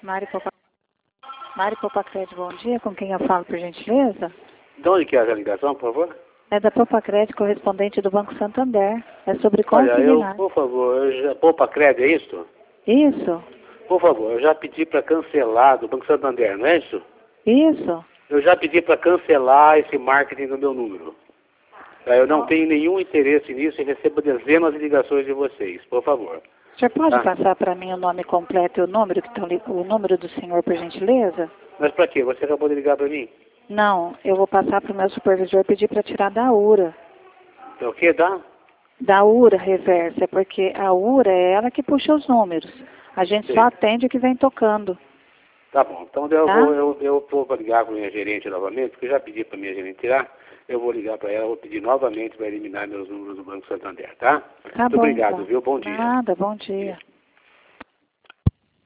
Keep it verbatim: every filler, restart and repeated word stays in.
Mari Popa... Mari Popacred, bom dia. Com quem eu falo, por gentileza? De onde que é a ligação, por favor? É da Popacred, correspondente do Banco Santander. É sobre Olha, eu, consignar. por favor, eu já... Popacred, é isso? Isso, Por favor, eu já pedi para cancelar do Banco Santander, não é isso? isso. Eu já pedi para cancelar esse marketing do meu número. Tá, eu não tenho nenhum interesse nisso e recebo dezenas de ligações de vocês, por favor. O senhor pode Tá? passar para mim o nome completo e o número, que estão li... o número do senhor, por gentileza? Mas para quê? Você acabou de ligar para mim? Não, eu vou passar para o meu supervisor pedir para tirar da U R A. É o quê? Dá? Da U R A reversa, porque a U R A é ela que puxa os números. A gente Sim. só atende o que vem tocando. Tá bom. Então eu, Tá? vou, eu, eu vou ligar para a minha gerente novamente, porque eu já pedi para a minha gerente tirar. Eu vou ligar para ela, vou pedir novamente para eliminar meus números do Banco Santander, tá? Tá Muito bom, obrigado, então. viu? Bom dia. Nada, bom dia.